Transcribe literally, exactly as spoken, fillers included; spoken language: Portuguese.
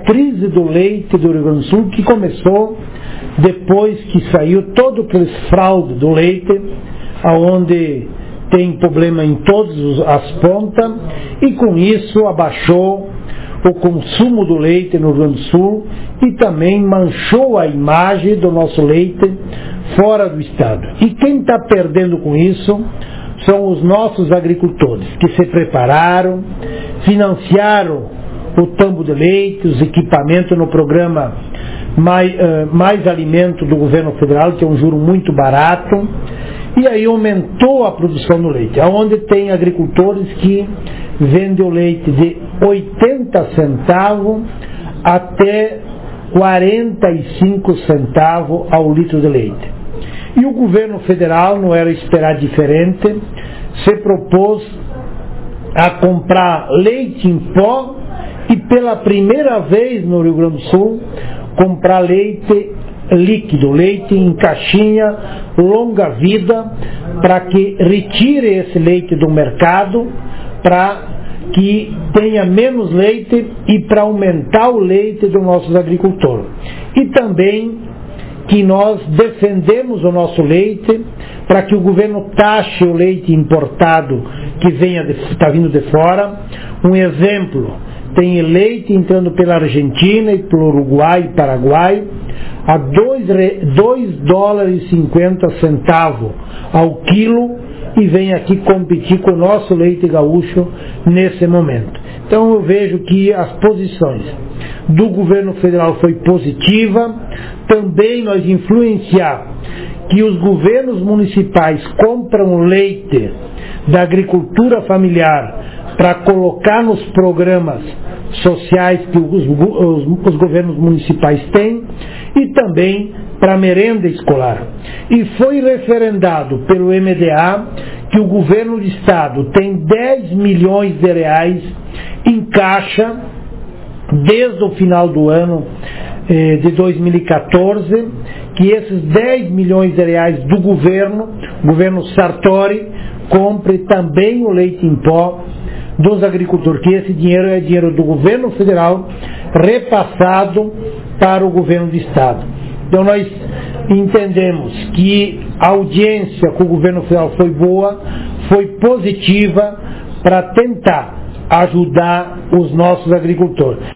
crise do leite do Rio Grande do Sul, que começou depois que saiu todo aquele fraude do leite, aonde tem problema em todas as pontas, e com isso abaixou o consumo do leite no Rio Grande do Sul e também manchou a imagem do nosso leite fora do estado. E quem está perdendo com isso são os nossos agricultores, que se prepararam, financiaram o tambo de leite, os equipamentos no programa Mais, uh, Mais Alimento do governo federal, que é um juro muito barato, e aí aumentou a produção do leite, onde tem agricultores que vendem o leite de oitenta centavos até quarenta e cinco centavos ao litro de leite. E o governo federal, não era esperar diferente, se propôs a comprar leite em pó e pela primeira vez no Rio Grande do Sul comprar leite líquido, leite em caixinha longa vida, para que retire esse leite do mercado, para que tenha menos leite e para aumentar o leite dos nossos agricultores. E também que nós defendemos o nosso leite para que o governo taxe o leite importado que venha está vindo de fora. Um exemplo, tem leite entrando pela Argentina e pelo Uruguai e Paraguai a dois dólares e cinquenta centavos ao quilo, e vem aqui competir com o nosso leite gaúcho nesse momento. Então eu vejo que as posições do governo federal foi positiva. Também nós influenciar que os governos municipais compram leite da agricultura familiar para colocar nos programas sociais que os, os, os governos municipais têm, e também para merenda escolar. E foi referendado pelo M D A que o governo do estado tem dez milhões de reais em caixa desde o final do ano eh, de dois mil e quatorze, que esses dez milhões de reais do governo, o governo Sartori, compre também o leite em pó dos agricultores, que esse dinheiro é dinheiro do governo federal repassado para o governo do estado. Então nós entendemos que a audiência com o governo federal foi boa, foi positiva para tentar ajudar os nossos agricultores.